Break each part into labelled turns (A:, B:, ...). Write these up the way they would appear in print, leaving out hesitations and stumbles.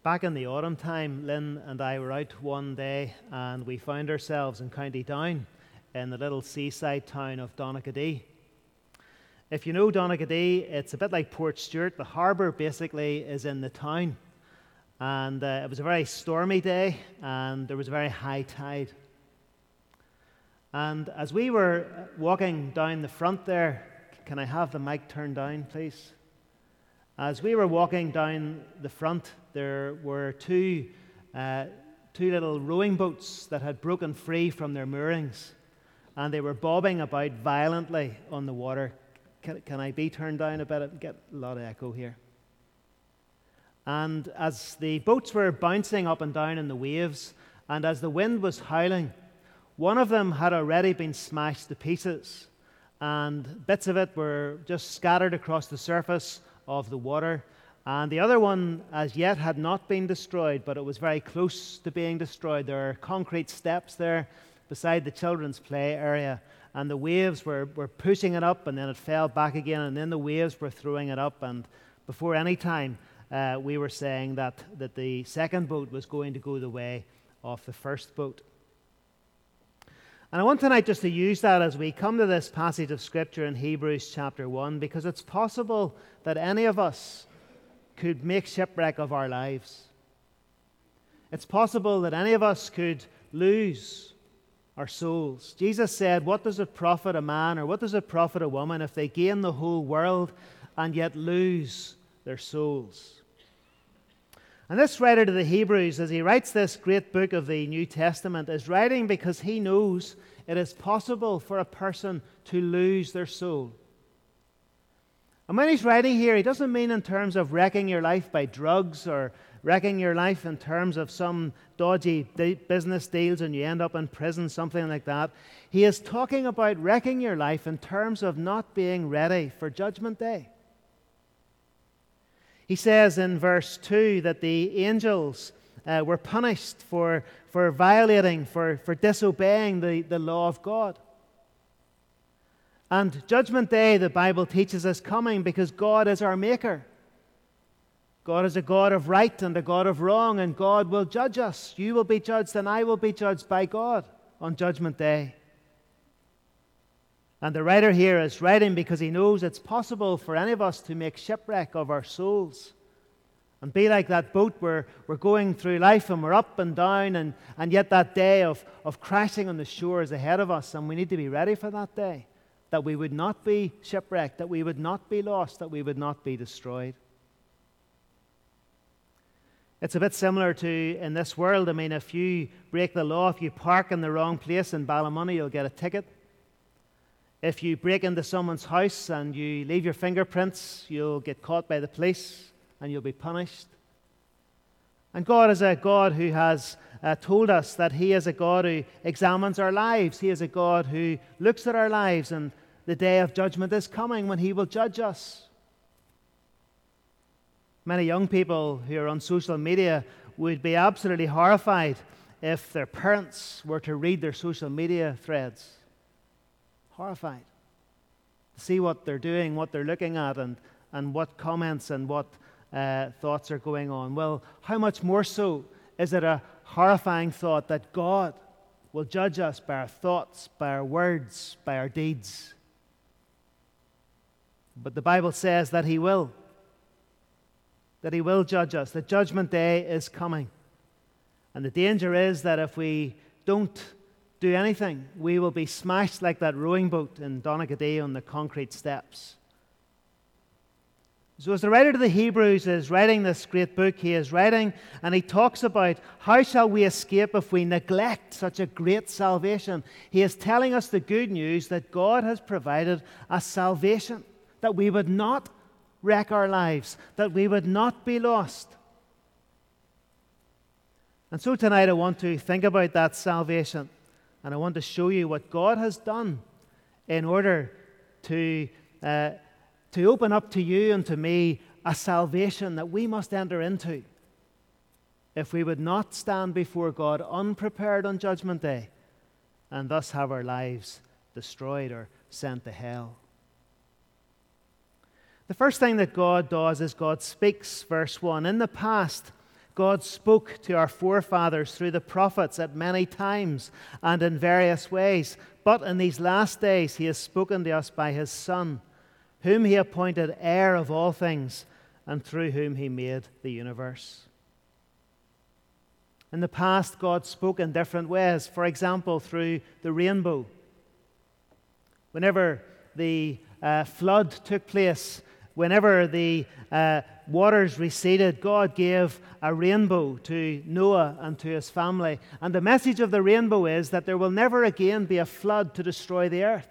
A: Back in the autumn time, Lynn and I were out one day and we found ourselves in County Down in the little seaside town of Donaghadee. If you know Donaghadee, it's a bit like Port Stewart. The harbour basically is in the town. And it was a very stormy day and there was a very high tide. And as we were walking down the front there, can I have the mic turned down, please? As we were walking down the front, there were two little rowing boats that had broken free from their moorings, and they were bobbing about violently on the water. Can I be turned down a bit? I get a lot of echo here. And as the boats were bouncing up and down in the waves, and as the wind was howling, one of them had already been smashed to pieces, and bits of it were just scattered across the surface of the water, and the other one as yet had not been destroyed, but it was very close to being destroyed. There are concrete steps there beside the children's play area, and the waves were pushing it up, and then it fell back again, and then the waves were throwing it up, and before any time we were saying that the second boat was going to go the way of the first boat. And I want tonight just to use that as we come to this passage of Scripture in Hebrews chapter 1, because it's possible that any of us could make shipwreck of our lives. It's possible that any of us could lose our souls. Jesus said, "What does it profit a man, or what does it profit a woman, if they gain the whole world and yet lose their souls?" And this writer to the Hebrews, as he writes this great book of the New Testament, is writing because he knows it is possible for a person to lose their soul. And when he's writing here, he doesn't mean in terms of wrecking your life by drugs or wrecking your life in terms of some dodgy business deals and you end up in prison, something like that. He is talking about wrecking your life in terms of not being ready for Judgment Day. He says in verse 2 that the angels were punished for violating, for disobeying the law of God. And Judgment Day, the Bible teaches us, coming because God is our maker. God is a God of right and a God of wrong, and God will judge us. You will be judged and I will be judged by God on Judgment Day. And the writer here is writing because he knows it's possible for any of us to make shipwreck of our souls and be like that boat where we're going through life and we're up and down, and yet that day of crashing on the shore is ahead of us, and we need to be ready for that day, that we would not be shipwrecked, that we would not be lost, that we would not be destroyed. It's a bit similar to in this world. I mean, if you break the law, if you park in the wrong place in Ballymoney, you'll get a ticket. If you break into someone's house and you leave your fingerprints, you'll get caught by the police and you'll be punished. And God is a God who has told us that He is a God who examines our lives. He is a God who looks at our lives, and the day of judgment is coming when He will judge us. Many young people who are on social media would be absolutely horrified if their parents were to read their social media threads. Horrified to see what they're doing, what they're looking at, and what comments and what thoughts are going on. Well, how much more so is it a horrifying thought that God will judge us by our thoughts, by our words, by our deeds? But the Bible says that He will. That He will judge us. The Judgment Day is coming. And the danger is that if we don't do anything, we will be smashed like that rowing boat in Donaghadee on the concrete steps. So as the writer to the Hebrews is writing this great book, he is writing and he talks about how shall we escape if we neglect such a great salvation. He is telling us the good news that God has provided a salvation, that we would not wreck our lives, that we would not be lost. And so tonight I want to think about that salvation, and I want to show you what God has done in order to open up to you and to me a salvation that we must enter into if we would not stand before God unprepared on Judgment Day and thus have our lives destroyed or sent to hell. The first thing that God does is God speaks, verse 1. In the past, God spoke to our forefathers through the prophets at many times and in various ways. But in these last days he has spoken to us by his Son, whom he appointed heir of all things, and through whom he made the universe. In the past, God spoke in different ways. For example, through the rainbow. Whenever the flood took place, whenever the waters receded, God gave a rainbow to Noah and to his family. And the message of the rainbow is that there will never again be a flood to destroy the earth.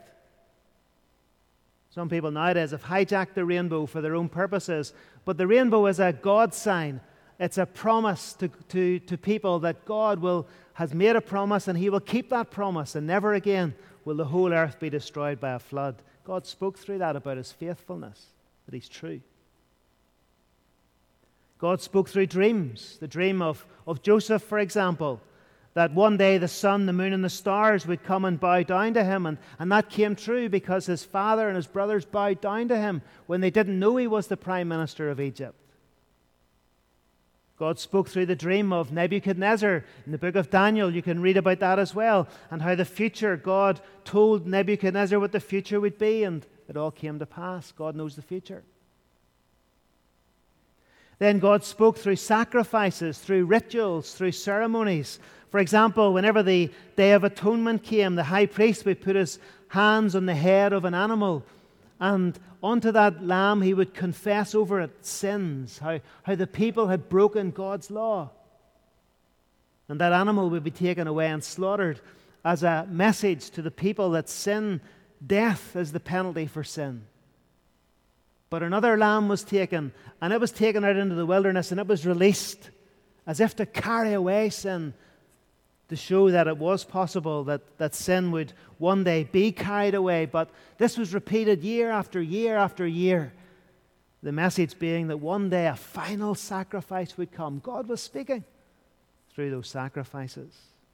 A: Some people nowadays have hijacked the rainbow for their own purposes, but the rainbow is a God sign. It's a promise to people that God has made a promise, and he will keep that promise, and never again will the whole earth be destroyed by a flood. God spoke through that about his faithfulness, that he's true. God spoke through dreams. The dream of Joseph, for example, that one day the sun, the moon, and the stars would come and bow down to him. And that came true because his father and his brothers bowed down to him when they didn't know he was the prime minister of Egypt. God spoke through the dream of Nebuchadnezzar. In the book of Daniel, you can read about that as well, and how the future, God told Nebuchadnezzar what the future would be, and it all came to pass. God knows the future. Then God spoke through sacrifices, through rituals, through ceremonies. For example, whenever the Day of Atonement came, the high priest would put his hands on the head of an animal, and onto that lamb he would confess over it sins, how the people had broken God's law. And that animal would be taken away and slaughtered as a message to the people that sin, death is the penalty for sin. But another lamb was taken, and it was taken out into the wilderness, and it was released as if to carry away sin, to show that it was possible that sin would one day be carried away. But this was repeated year after year after year. The message being that one day a final sacrifice would come. God was speaking through those sacrifices.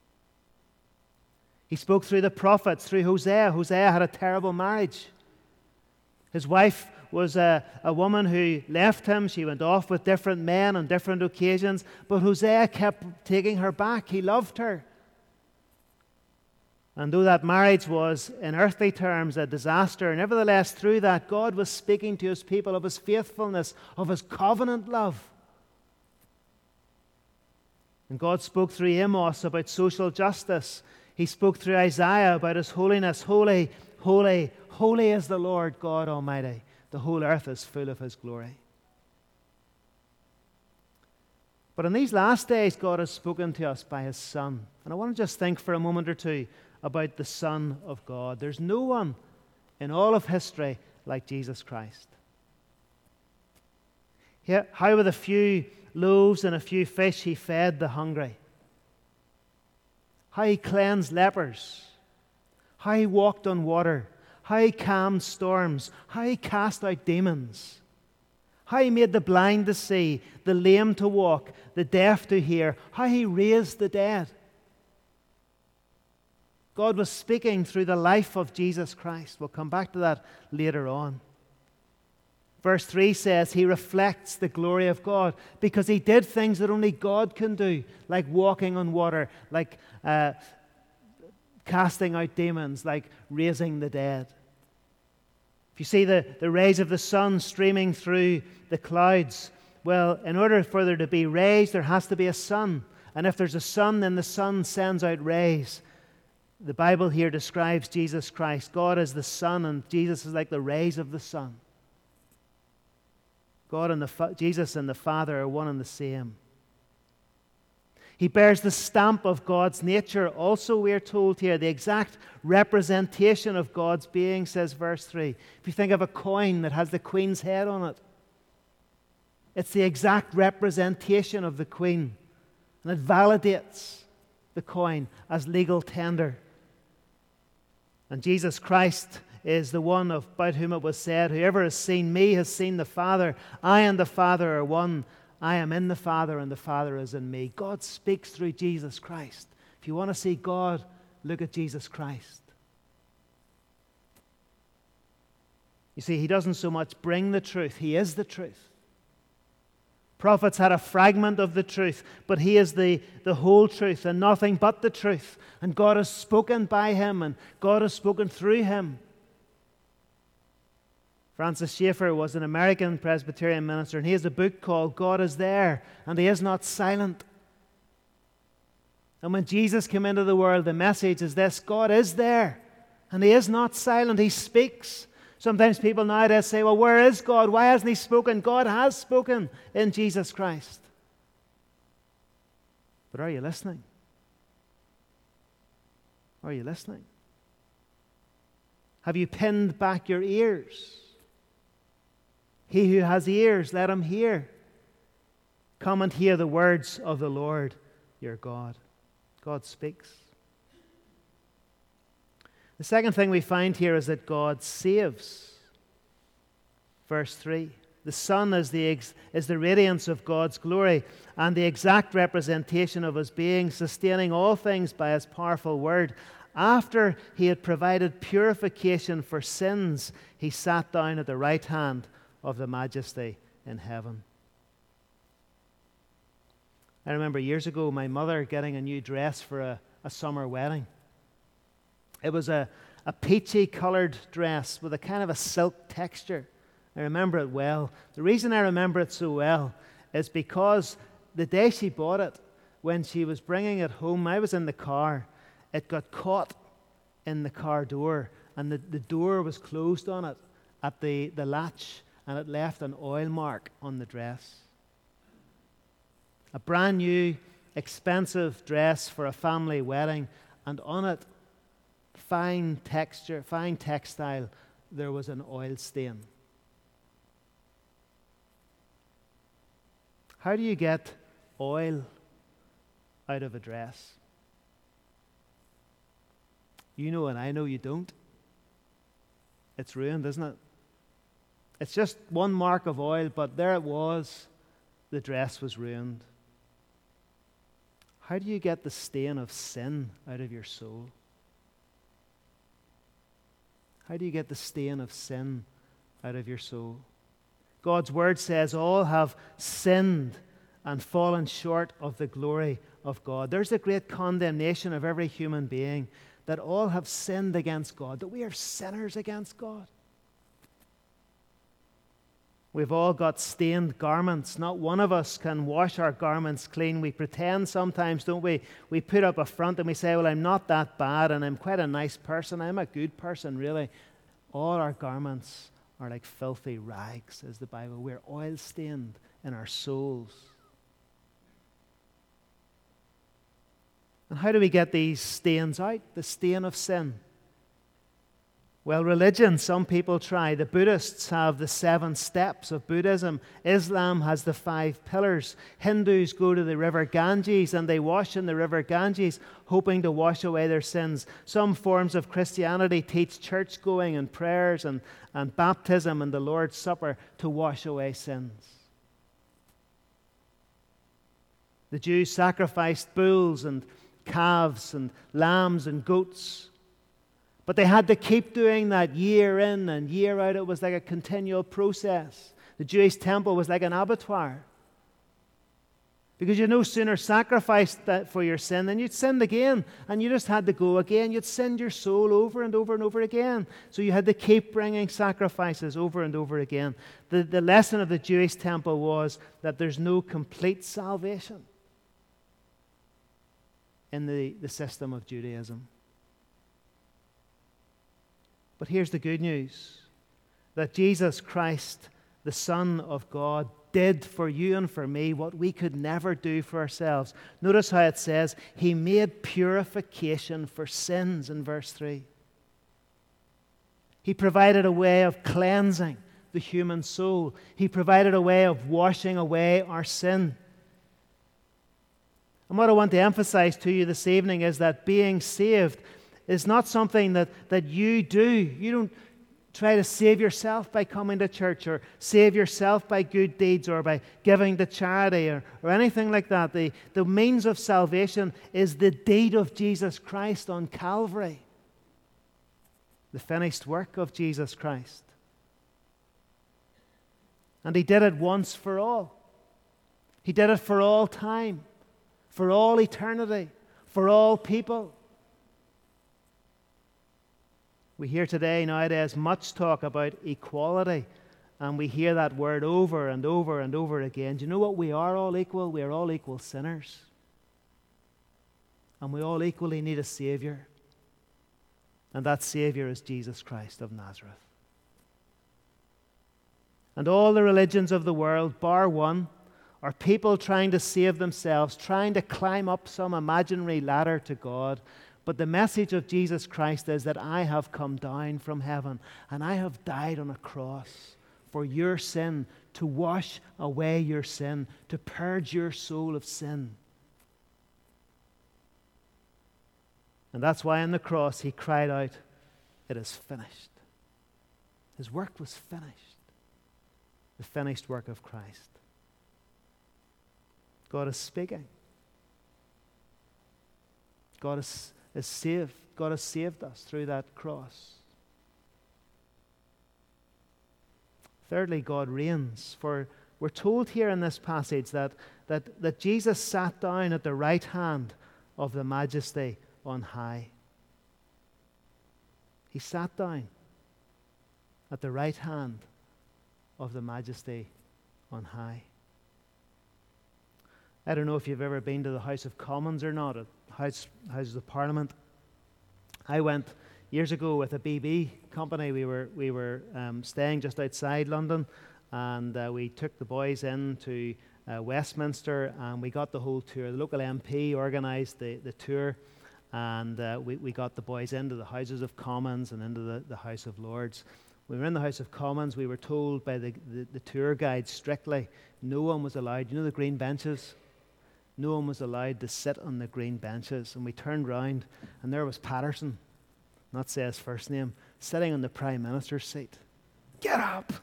A: He spoke through the prophets, through Hosea. Hosea had a terrible marriage. His wife was a woman who left him. She went off with different men on different occasions, but Hosea kept taking her back. He loved her. And though that marriage was, in earthly terms, a disaster, nevertheless, through that, God was speaking to his people of his faithfulness, of his covenant love. And God spoke through Amos about social justice. He spoke through Isaiah about his holiness. Holy, holy, holy is the Lord God Almighty. The whole earth is full of his glory. But in these last days, God has spoken to us by his Son. And I want to just think for a moment or two about the Son of God. There's no one in all of history like Jesus Christ. How with a few loaves and a few fish he fed the hungry. How he cleansed lepers. How he walked on water. How he calmed storms. How he cast out demons. How he made the blind to see, the lame to walk, the deaf to hear. How he raised the dead. God was speaking through the life of Jesus Christ. We'll come back to that later on. Verse 3 says he reflects the glory of God because he did things that only God can do, like walking on water, like casting out demons, like raising the dead. If you see the rays of the sun streaming through the clouds, well, in order for there to be rays, there has to be a sun. And if there's a sun, then the sun sends out rays. The Bible here describes Jesus Christ. God is the sun, and Jesus is like the rays of the sun. God and Jesus and the Father are one and the same. He bears the stamp of God's nature. Also, we are told here, the exact representation of God's being, says verse 3. If you think of a coin that has the queen's head on it, it's the exact representation of the queen. And it validates the coin as legal tender. And Jesus Christ is the one about whom it was said, whoever has seen me has seen the Father. I and the Father are one. I am in the Father and the Father is in me. God speaks through Jesus Christ. If you want to see God, look at Jesus Christ. You see, he doesn't so much bring the truth. He is the truth. Prophets had a fragment of the truth, but he is the whole truth and nothing but the truth. And God has spoken by him, and God has spoken through him. Francis Schaeffer was an American Presbyterian minister, and he has a book called God is There, and He is Not Silent. And when Jesus came into the world, the message is this: God is there, and He is not silent. He speaks. Sometimes people nowadays say, well, where is God? Why hasn't He spoken? God has spoken in Jesus Christ. But are you listening? Are you listening? Have you pinned back your ears? He who has ears, let him hear. Come and hear the words of the Lord your God. God speaks. The second thing we find here is that God saves. Verse 3. The Son is the radiance of God's glory and the exact representation of His being, sustaining all things by His powerful word. After He had provided purification for sins, He sat down at the right hand of the Majesty in heaven. I remember years ago my mother getting a new dress for a summer wedding. It was a peachy coloured dress with a kind of a silk texture. I remember it well. The reason I remember it so well is because the day she bought it, when she was bringing it home, I was in the car. It got caught in the car door, and the door was closed on it at the latch, and it left an oil mark on the dress. A brand new, expensive dress for a family wedding, and on it, fine texture, fine textile, there was an oil stain. How do you get oil out of a dress? You know, and I know you don't. It's ruined, isn't it? It's just one mark of oil, but there it was. The dress was ruined. How do you get the stain of sin out of your soul? How do you get the stain of sin out of your soul? God's word says all have sinned and fallen short of the glory of God. There's a great condemnation of every human being, that all have sinned against God, that we are sinners against God. We've all got stained garments. Not one of us can wash our garments clean. We pretend sometimes, don't we? We put up a front and we say, well, I'm not that bad and I'm quite a nice person. I'm a good person, really. All our garments are like filthy rags, says the Bible. We're oil stained in our souls. And how do we get these stains out? The stain of sin. Well, religion, some people try. The Buddhists have the 7 steps of Buddhism. Islam has the 5 pillars. Hindus go to the river Ganges and they wash in the river Ganges, hoping to wash away their sins. Some forms of Christianity teach church-going and prayers and baptism and the Lord's Supper to wash away sins. The Jews sacrificed bulls and calves and lambs and goats. But they had to keep doing that year in and year out. It was like a continual process. The Jewish temple was like an abattoir. Because you no sooner sacrificed that for your sin than you'd sinned again. And you just had to go again. You'd sinned your soul over and over and over again. So you had to keep bringing sacrifices over and over again. The lesson of the Jewish temple was that there's no complete salvation in the system of Judaism. But here's the good news, that Jesus Christ, the Son of God, did for you and for me what we could never do for ourselves. Notice how it says, He made purification for sins in verse 3. He provided a way of cleansing the human soul. He provided a way of washing away our sin. And what I want to emphasize to you this evening is that being saved is not something that you do. You don't try to save yourself by coming to church or save yourself by good deeds or by giving to charity or anything like that. The means of salvation is the deed of Jesus Christ on Calvary. The finished work of Jesus Christ. And He did it once for all. He did it for all time, for all eternity, for all people. We hear today, nowadays, much talk about equality, and we hear that word over and over and over again. Do you know what? We are all equal. We are all equal sinners. And we all equally need a Savior. And that Savior is Jesus Christ of Nazareth. And all the religions of the world, bar one, are people trying to save themselves, trying to climb up some imaginary ladder to God. But the message of Jesus Christ is that I have come down from heaven and I have died on a cross for your sin, to wash away your sin, to purge your soul of sin. And that's why on the cross he cried out, "It is finished." His work was finished. The finished work of Christ. God is speaking. God is saved. God has saved us through that cross. Thirdly, God reigns. For we're told here in this passage that Jesus sat down at the right hand of the Majesty on high. He sat down at the right hand of the Majesty on high. I don't know if you've ever been to the House of Commons or not, at Houses of Parliament. I went years ago with a BB company. We were staying just outside London, and we took the boys into Westminster, and we got the whole tour. The local MP organised the tour, and we got the boys into the Houses of Commons and into the House of Lords. When we were in the House of Commons, we were told by the tour guide strictly, no one was allowed, the green benches? No one was allowed to sit on the green benches. And we turned round, and there was Patterson, not say his first name, sitting on the Prime Minister's seat. Get up!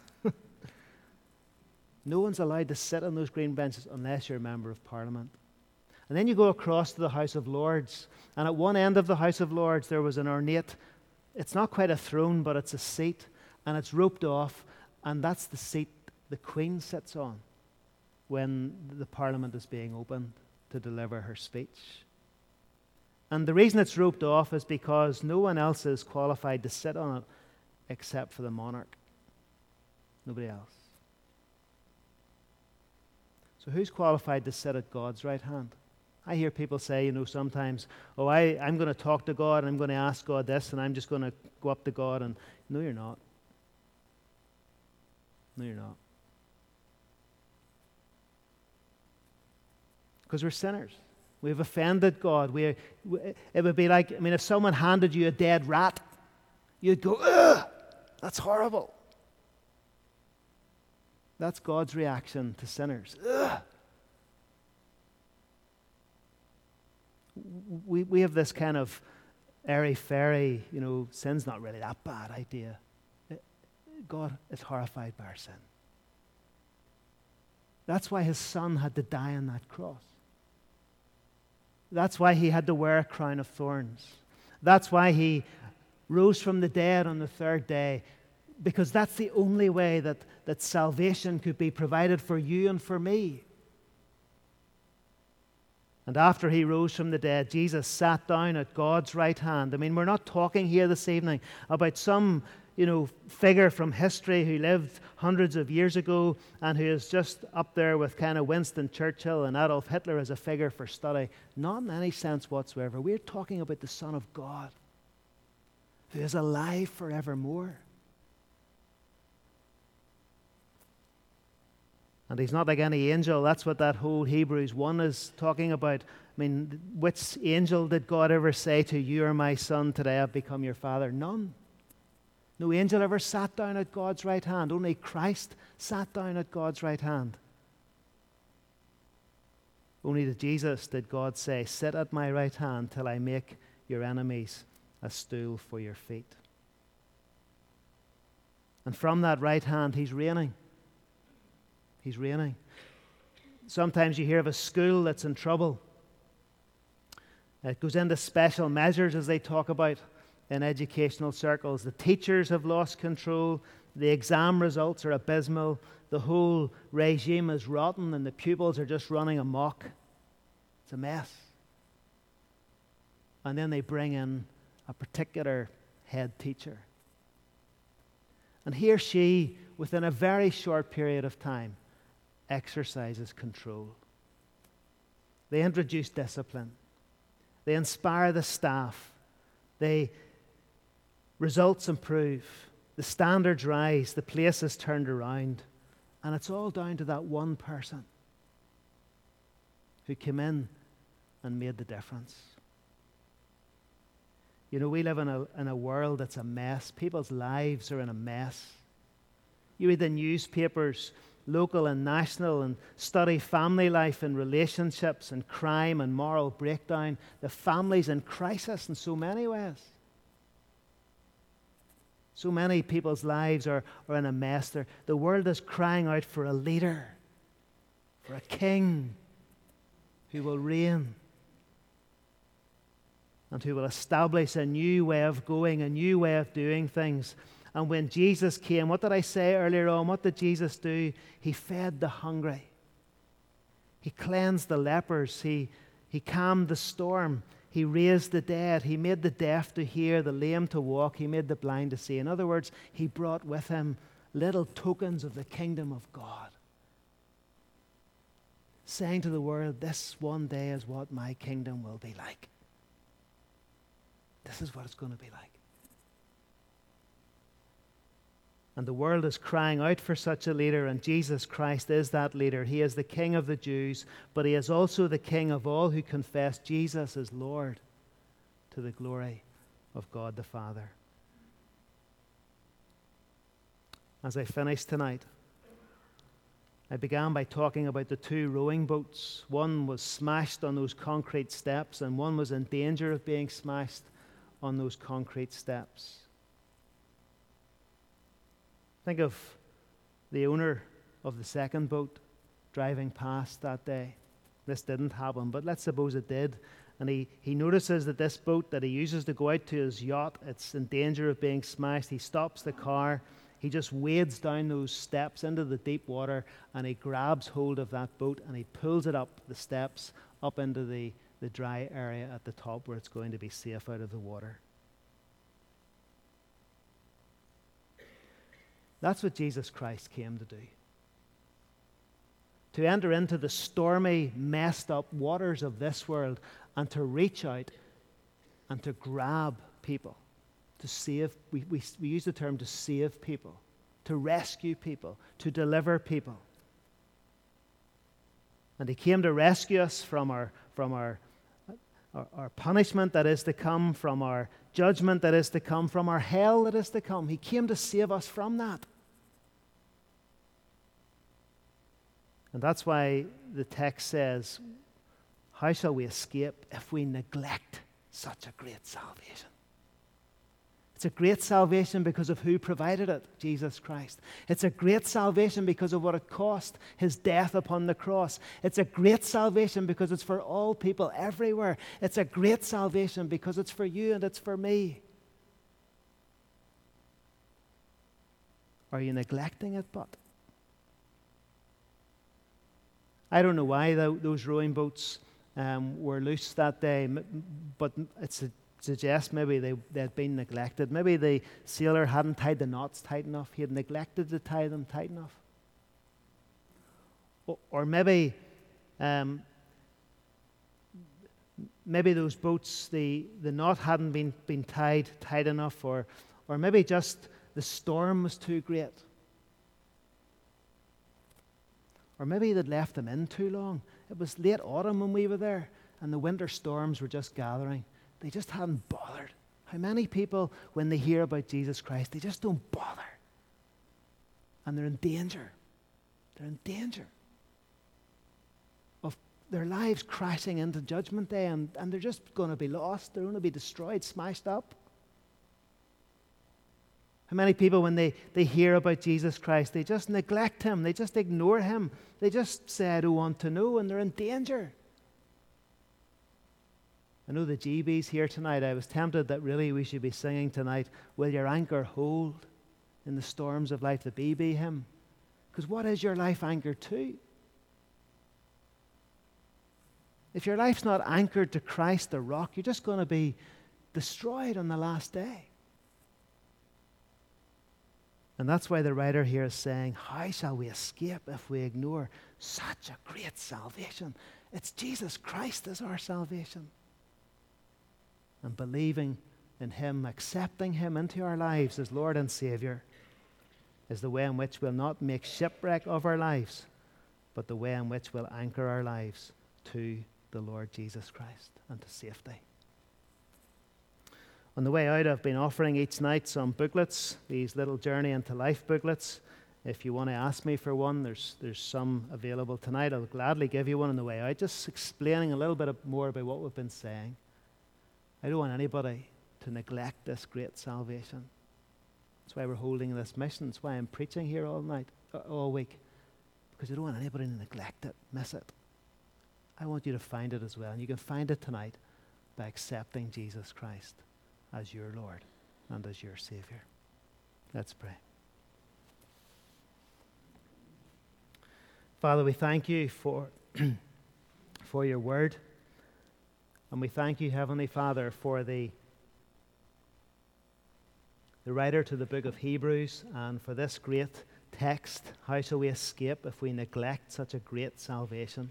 A: No one's allowed to sit on those green benches unless you're a member of Parliament. And then you go across to the House of Lords, and at one end of the House of Lords there was an ornate, it's not quite a throne, but it's a seat, and it's roped off, and that's the seat the Queen sits on when the Parliament is being opened to deliver her speech. And the reason it's roped off is because no one else is qualified to sit on it except for the monarch. Nobody else. So who's qualified to sit at God's right hand? I hear people say, sometimes, I'm going to talk to God and I'm going to ask God this and I'm just going to go up to God and... No, you're not. No, you're not. Because we're sinners. We've offended God. It would be like, if someone handed you a dead rat, you'd go, ugh, that's horrible. That's God's reaction to sinners. Ugh. We have this kind of airy-fairy, sin's not really that bad idea. God is horrified by our sin. That's why his son had to die on that cross. That's why he had to wear a crown of thorns. That's why he rose from the dead on the third day, because that's the only way that salvation could be provided for you and for me. And after he rose from the dead, Jesus sat down at God's right hand. We're not talking here this evening about some figure from history who lived hundreds of years ago and who is just up there with kind of Winston Churchill and Adolf Hitler as a figure for study. Not in any sense whatsoever. We're talking about the Son of God who is alive forevermore. And he's not like any angel. That's what that whole Hebrews 1 is talking about. Which angel did God ever say to you are my son, today I've become your father? None. No angel ever sat down at God's right hand. Only Christ sat down at God's right hand. Only to Jesus did God say, sit at my right hand till I make your enemies a stool for your feet. And from that right hand, he's reigning. He's reigning. Sometimes you hear of a school that's in trouble. It goes into special measures, as they talk about in educational circles. The teachers have lost control. The exam results are abysmal. The whole regime is rotten and the pupils are just running amok. It's a mess. And then they bring in a particular head teacher. And he or she, within a very short period of time, exercises control. They introduce discipline. They inspire the staff. Results improve. The standards rise. The place is turned around. And it's all down to that one person who came in and made the difference. You know, we live in a world that's a mess. People's lives are in a mess. You read the newspapers, local and national, and study family life and relationships and crime and moral breakdown. The family's in crisis in so many ways. So many people's lives are in a mess. The world is crying out for a leader, for a king who will reign and who will establish a new way of going, a new way of doing things. And when Jesus came, what did I say earlier on? What did Jesus do? He fed the hungry. He cleansed the lepers. He calmed the storm. He raised the dead. He made the deaf to hear, the lame to walk. He made the blind to see. In other words, he brought with him little tokens of the kingdom of God, saying to the world, this one day is what my kingdom will be like. This is what it's going to be like. And the world is crying out for such a leader, and Jesus Christ is that leader. He is the King of the Jews, but he is also the King of all who confess Jesus as Lord, to the glory of God the Father. As I finish tonight, I began by talking about the two rowing boats. One was smashed on those concrete steps, and one was in danger of being smashed on those concrete steps. Think of the owner of the second boat driving past that day. This didn't happen, but let's suppose it did. And he notices that this boat that he uses to go out to his yacht, it's in danger of being smashed. He stops the car. He just wades down those steps into the deep water, and he grabs hold of that boat and he pulls it up the steps, up into the dry area at the top where it's going to be safe out of the water. That's what Jesus Christ came to do. To enter into the stormy, messed up waters of this world and to reach out and to grab people, to save. We use the term to save people, to rescue people, to deliver people. And he came to rescue us from our punishment that is to come, from our judgment that is to come, from our hell that is to come. He came to save us from that. And that's why the text says, how shall we escape if we neglect such a great salvation? It's a great salvation because of who provided it, Jesus Christ. It's a great salvation because of what it cost, his death upon the cross. It's a great salvation because it's for all people everywhere. It's a great salvation because it's for you and it's for me. Are you neglecting it, but? I don't know why those rowing boats were loose that day, but it's suggests maybe they had been neglected. Maybe the sailor hadn't tied the knots tight enough. He had neglected to tie them tight enough. Or maybe those boats, the knot hadn't been tied tight enough, or maybe just the storm was too great. Or maybe they'd left them in too long. It was late autumn when we were there, and the winter storms were just gathering. They just hadn't bothered. How many people, when they hear about Jesus Christ, they just don't bother? And they're in danger. They're in danger of their lives crashing into Judgment Day, and they're just going to be lost. They're going to be destroyed, smashed up. How many people, when they hear about Jesus Christ, they just neglect him. They just ignore him. They just say, I don't want to know, and they're in danger. I know the GB's here tonight. I was tempted that really we should be singing tonight, will your anchor hold in the storms of life, to be Him. Because what is your life anchored to? If your life's not anchored to Christ, the rock, you're just going to be destroyed on the last day. And that's why the writer here is saying, how shall we escape if we ignore such a great salvation? It's Jesus Christ as our salvation. And believing in Him, accepting Him into our lives as Lord and Savior, is the way in which we'll not make shipwreck of our lives, but the way in which we'll anchor our lives to the Lord Jesus Christ and to safety. On the way out, I've been offering each night some booklets, these little Journey into Life booklets. If you want to ask me for one, there's some available tonight. I'll gladly give you one on the way out, just explaining a little bit more about what we've been saying. I don't want anybody to neglect this great salvation. That's why we're holding this mission. That's why I'm preaching here all week, because I don't want anybody to neglect it, miss it. I want you to find it as well, and you can find it tonight by accepting Jesus Christ as your Lord and as your Savior. Let's pray. Father, we thank you for your word, and we thank you, Heavenly Father, for the writer to the book of Hebrews, and for this great text. How shall we escape if we neglect such a great salvation?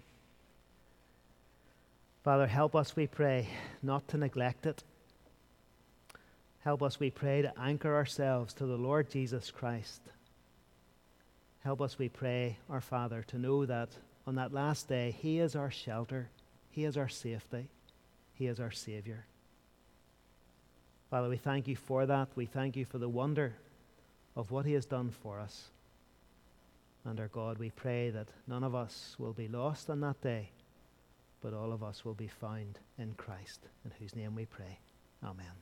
A: Father, help us, we pray, not to neglect it. Help us, we pray, to anchor ourselves to the Lord Jesus Christ. Help us, we pray, our Father, to know that on that last day, He is our shelter, He is our safety, He is our Savior. Father, we thank you for that. We thank you for the wonder of what He has done for us. And our God, we pray that none of us will be lost on that day, but all of us will be found in Christ, in whose name we pray. Amen.